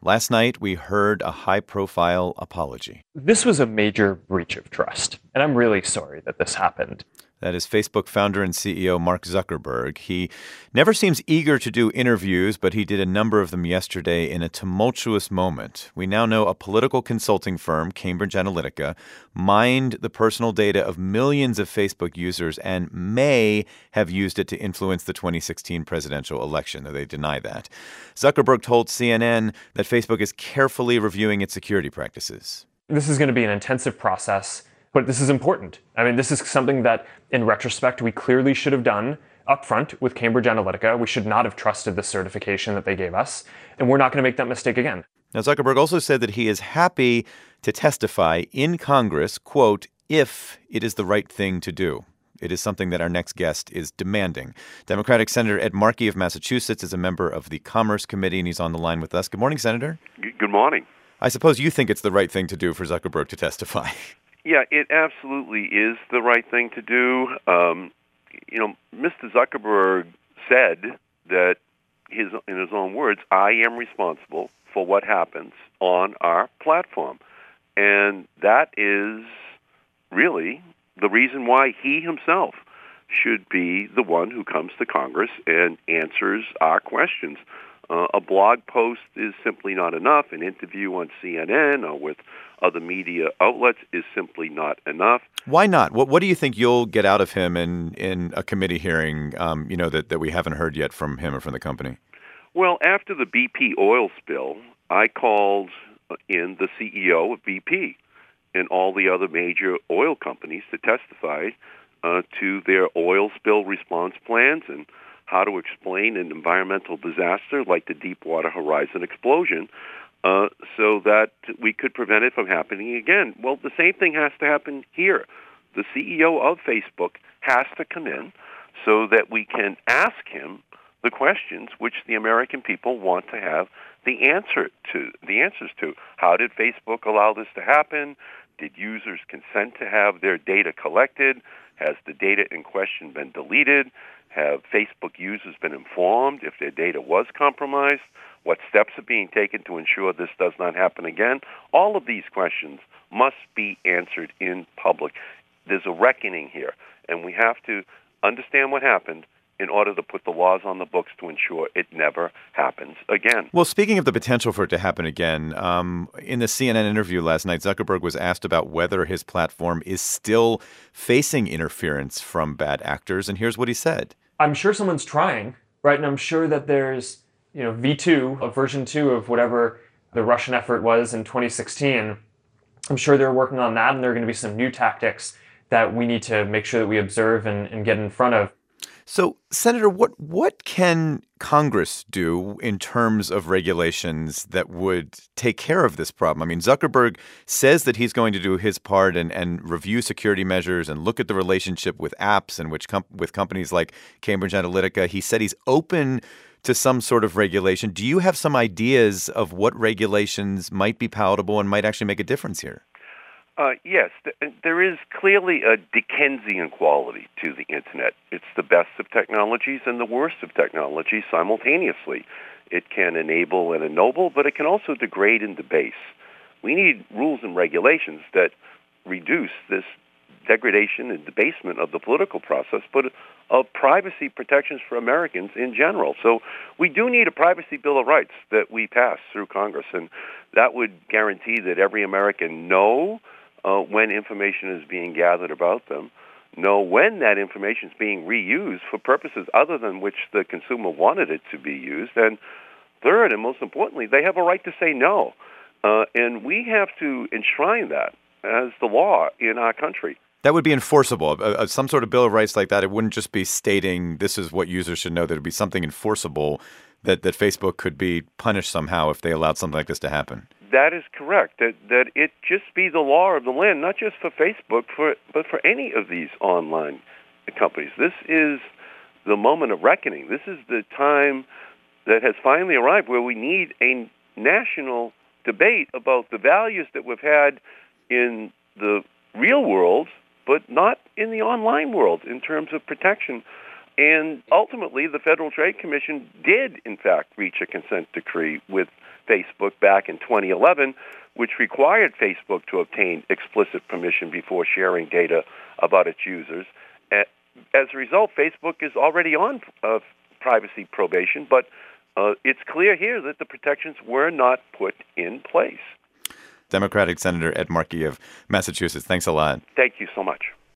Last night, we heard a high-profile apology. This was a major breach of trust, and I'm really sorry that this happened. That is Facebook founder and CEO Mark Zuckerberg. He never seems eager to do interviews, but he did a number of them yesterday in a tumultuous moment. We now know a political consulting firm, Cambridge Analytica, mined the personal data of millions of Facebook users and may have used it to influence the 2016 presidential election, though they deny that. Zuckerberg told CNN that Facebook is carefully reviewing its security practices. This is going to be an intensive process, but this is important. I mean, this is something that, in retrospect, we clearly should have done upfront with Cambridge Analytica. We should not have trusted the certification that they gave us, and we're not going to make that mistake again. Now, Zuckerberg also said that he is happy to testify in Congress, quote, if it is the right thing to do. It is something that our next guest is demanding. Democratic Senator Ed Markey of Massachusetts is a member of the Commerce Committee, and he's on the line with us. Good morning, Senator. Good morning. I suppose you think it's the right thing to do for Zuckerberg to testify. Yeah, it absolutely is the right thing to do. Mr. Zuckerberg said that, in his own words, I am responsible for what happens on our platform. And that is really the reason why he himself should be the one who comes to Congress and answers our questions. A blog post is simply not enough. An interview on CNN or with other media outlets is simply not enough. Why not? What do you think you'll get out of him in a committee hearing, that we haven't heard yet from him or from the company? Well, after the BP oil spill, I called in the CEO of BP and all the other major oil companies to testify to their oil spill response plans and how to explain an environmental disaster like the Deepwater Horizon explosion so that we could prevent it from happening again. Well, the same thing has to happen here. The CEO of Facebook has to come in so that we can ask him the questions which the American people want to have the answers to. How did Facebook allow this to happen? Did users consent to have their data collected? Has the data in question been deleted? Have Facebook users been informed if their data was compromised? What steps are being taken to ensure this does not happen again? All of these questions must be answered in public. There's a reckoning here, and we have to understand what happened in order to put the laws on the books to ensure it never happens again. Well, speaking of the potential for it to happen again, in the CNN interview last night, Zuckerberg was asked about whether his platform is still facing interference from bad actors, and here's what he said. I'm sure someone's trying, right? And I'm sure that there's, V2, a version 2 of whatever the Russian effort was in 2016. I'm sure they're working on that, and there are going to be some new tactics that we need to make sure that we observe and get in front of. So, Senator, what can Congress do in terms of regulations that would take care of this problem? I mean, Zuckerberg says that he's going to do his part and review security measures and look at the relationship with apps and with companies like Cambridge Analytica. He said he's open to some sort of regulation. Do you have some ideas of what regulations might be palatable and might actually make a difference here? Yes, there is clearly a Dickensian quality to the Internet. It's the best of technologies and the worst of technologies simultaneously. It can enable and ennoble, but it can also degrade and debase. We need rules and regulations that reduce this degradation and debasement of the political process, but of privacy protections for Americans in general. So we do need a privacy bill of rights that we pass through Congress, and that would guarantee that every American know when information is being gathered about them, know when that information is being reused for purposes other than which the consumer wanted it to be used. And third, and most importantly, they have a right to say no. And we have to enshrine that as the law in our country. That would be enforceable. Some sort of Bill of Rights like that, it wouldn't just be stating this is what users should know. There would be something enforceable that Facebook could be punished somehow if they allowed something like this to happen. That is correct, that it just be the law of the land, not just for Facebook, but for any of these online companies. This is the moment of reckoning. This is the time that has finally arrived where we need a national debate about the values that we've had in the real world, but not in the online world in terms of protection. And ultimately, the Federal Trade Commission did, in fact, reach a consent decree with Facebook back in 2011, which required Facebook to obtain explicit permission before sharing data about its users. As a result, Facebook is already on privacy probation, but it's clear here that the protections were not put in place. Democratic Senator Ed Markey of Massachusetts, thanks a lot. Thank you so much.